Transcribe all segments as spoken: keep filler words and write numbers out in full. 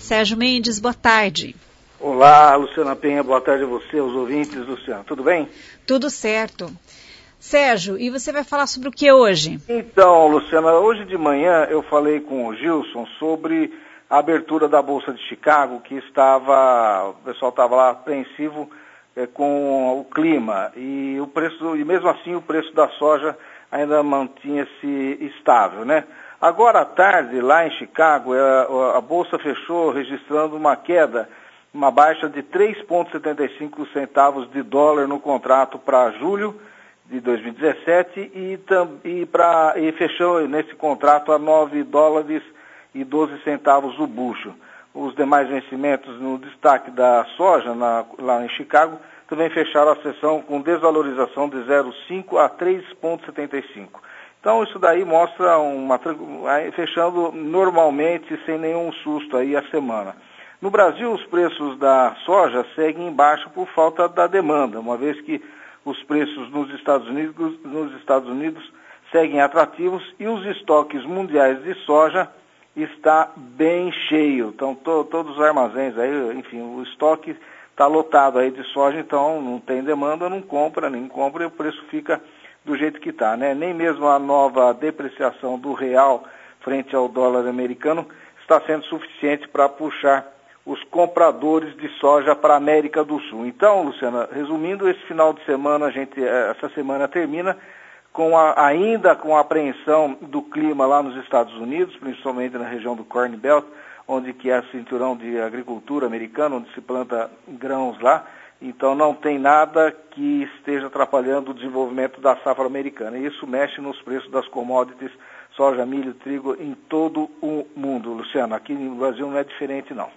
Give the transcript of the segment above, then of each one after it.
Sérgio Mendes, boa tarde. Olá, Luciana Penha, boa tarde a você, aos ouvintes, Luciana, tudo bem? Tudo certo. Sérgio, e você vai falar sobre o que hoje? Então, Luciana, hoje de manhã eu falei com o Gilson sobre a abertura da Bolsa de Chicago, que estava, o pessoal estava lá apreensivo é, com o clima, e o preço, e mesmo assim o preço da soja ainda mantinha-se estável, né? Agora à tarde, lá em Chicago, a, a Bolsa fechou registrando uma queda, uma baixa de três vírgula setenta e cinco centavos de dólar no contrato para julho de dois mil e dezessete e, e, pra, e fechou nesse contrato a nove dólares e doze centavos o bucho. Os demais vencimentos no destaque da soja na, lá em Chicago também fecharam a sessão com desvalorização de zero vírgula cinco a três vírgula setenta e cinco. Então isso daí mostra uma fechando normalmente sem nenhum susto aí a semana. No Brasil os preços da soja seguem em baixa por falta da demanda, uma vez que os preços nos Estados Unidos, nos Estados Unidos seguem atrativos e os estoques mundiais de soja está bem cheio. Então to, todos os armazéns aí, enfim, o estoque está lotado aí de soja, então não tem demanda, não compra, nem compra e o preço fica do jeito que está, né? Nem mesmo a nova depreciação do real frente ao dólar americano está sendo suficiente para puxar os compradores de soja para a América do Sul. Então, Luciana, resumindo, esse final de semana, a gente, essa semana termina com a, ainda com a apreensão do clima lá nos Estados Unidos, principalmente na região do Corn Belt, onde que é cinturão de agricultura americana, onde se planta grãos lá. Então não tem nada que esteja atrapalhando o desenvolvimento da safra americana. E isso mexe nos preços das commodities, soja, milho, trigo, em todo o mundo, Luciana. Aqui no Brasil não é diferente, não.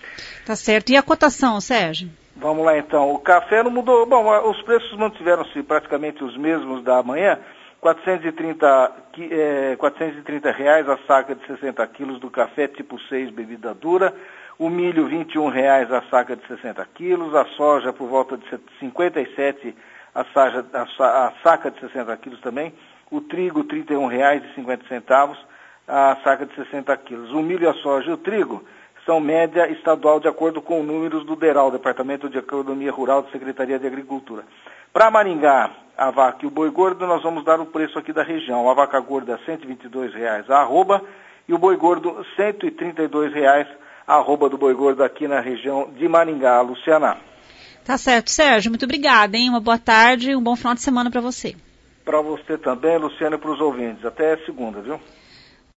Tá certo. E a cotação, Sérgio? Vamos lá então. O café não mudou. Bom, os preços mantiveram-se praticamente os mesmos da manhã. quatrocentos e trinta, é, quatrocentos e trinta reais a saca de sessenta quilos do café tipo seis, bebida dura. O milho, vinte e um reais a saca de sessenta quilos. A soja por volta de cinquenta e sete a, saja, a, a saca de sessenta quilos também. O trigo, trinta e um reais e cinquenta centavos a saca de sessenta quilos. O milho, a soja e o trigo são média estadual de acordo com números do DERAL, Departamento de Economia Rural da Secretaria de Agricultura. Para Maringá, a vaca e o boi gordo, nós vamos dar o preço aqui da região. A vaca gorda, cento e vinte e dois reais a arroba, e o boi gordo, cento e trinta e dois reais a arroba do boi gordo aqui na região de Maringá, Luciana. Tá certo, Sérgio, muito obrigada, hein? Uma boa tarde e um bom final de semana para você. Para você também, Luciana, e para os ouvintes. Até segunda, viu?